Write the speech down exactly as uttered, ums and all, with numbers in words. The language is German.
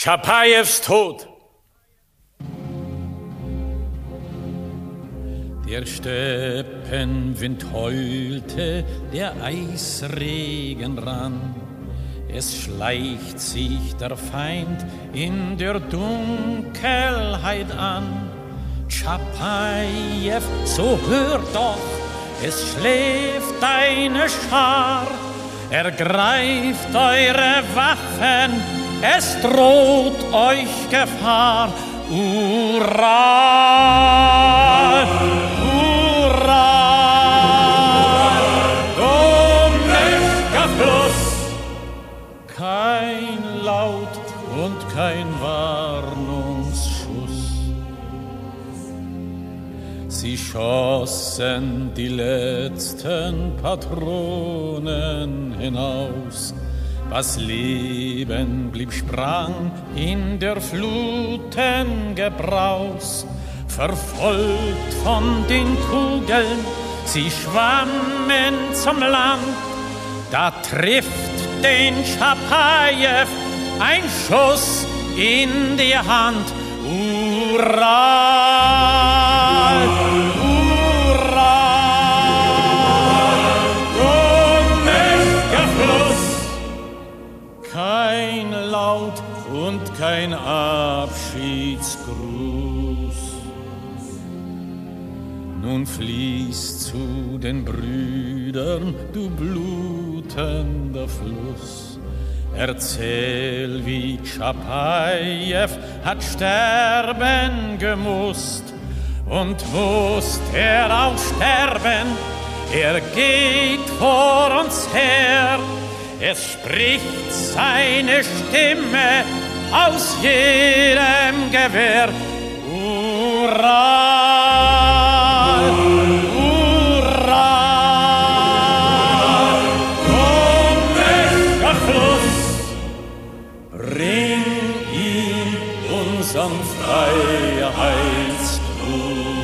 Tschapajews Tod. Der Steppenwind heulte, der Eisregen rann. Es schleicht sich der Feind in der Dunkelheit an. Tschapajew, so hör doch, es schläft eine Schar. Ergreift eure Waffen, es droht euch Gefahr. Hurra! Hurra! O mächtiger Fluss! Kein Laut und kein Warnungsschuss. Sie schossen die letzten Patronen hinaus. Was Leben blieb, sprang in der Fluten Gebraus. Verfolgt von den Kugeln, sie schwammen zum Land. Da trifft den Tschapajew ein Schuss in die Hand. Hurra! Hurra! O mächtiger Fluss! Kein Laut und kein Abschiedsgruß. Nun fließt zu den Brüdern, du blutender Fluss. Erzähl, wie Tschapajew hat sterben gemusst. Und musst er auch sterben, er geht vor uns her. Es spricht seine Stimme aus jedem Gewehr. Hurra! Hurra! O mächtiger Fluss, bring ihm unseren Freiheitsgruß.